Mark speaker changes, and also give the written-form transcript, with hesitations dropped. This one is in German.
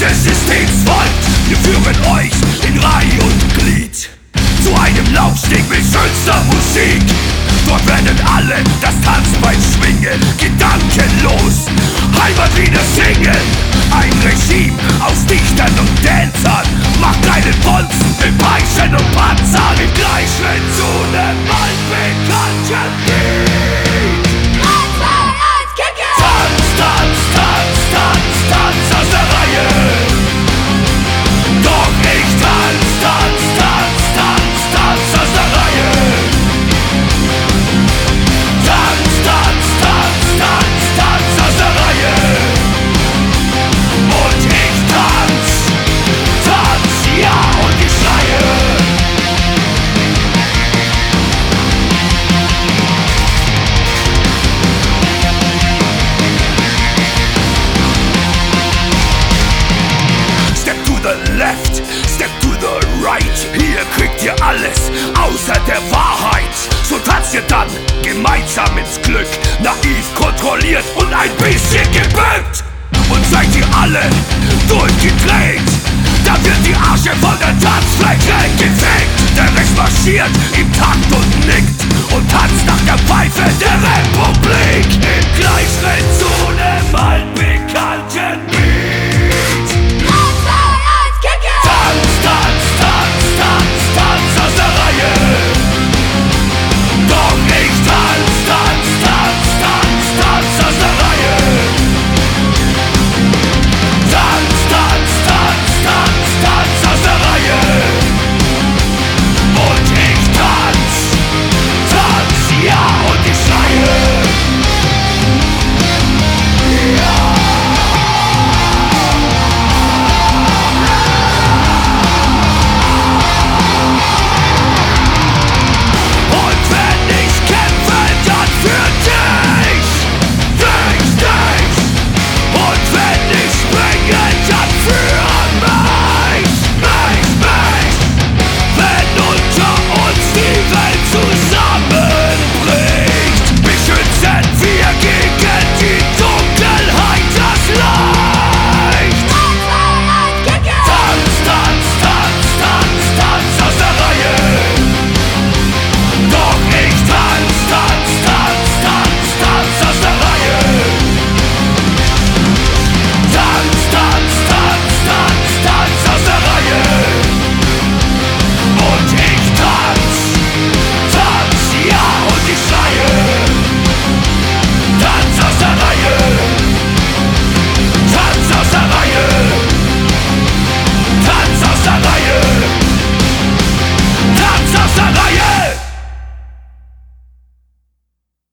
Speaker 1: dieses Systems folgt. Wir führen euch in Reih und Glied zu einem Laufsteg mit schönster Musik. Dort werden alle das Tanzbein schwingen, gedankenlos Heimatlieder singen. Ein Regime aus Dichtern und Tänzern macht keinen Bonzen mit Peitschen und Panzern im Gleichschritt zu nem altbekannten Beat.
Speaker 2: 3, 2, 1, kick it!
Speaker 1: Tanz, Tanz, Tanz, Tanz, Tanz aus der Reihe. Doch ich tanz, Tanz, Tanz, Tanz, Tanz aus der Reihe. Tanz, Tanz, Tanz, Tanz, Tanz aus der Reihe. Und ich tanz, tanz, ja, und ich schreie. Step to the left, step to the right. Hier kriegt ihr alles außer der Wahrheit. So tanzt ihr dann gemeinsam ins Glück, naiv, kontrolliert und ein bisschen gebückt. Und seid ihr alle durchgedreht, da wird die Asche von der Tanzfläche gefegt. Der Rest marschiert im Takt und nickt und tanzt nach der Pfeife der Republik im Gleichschritt zu nem alten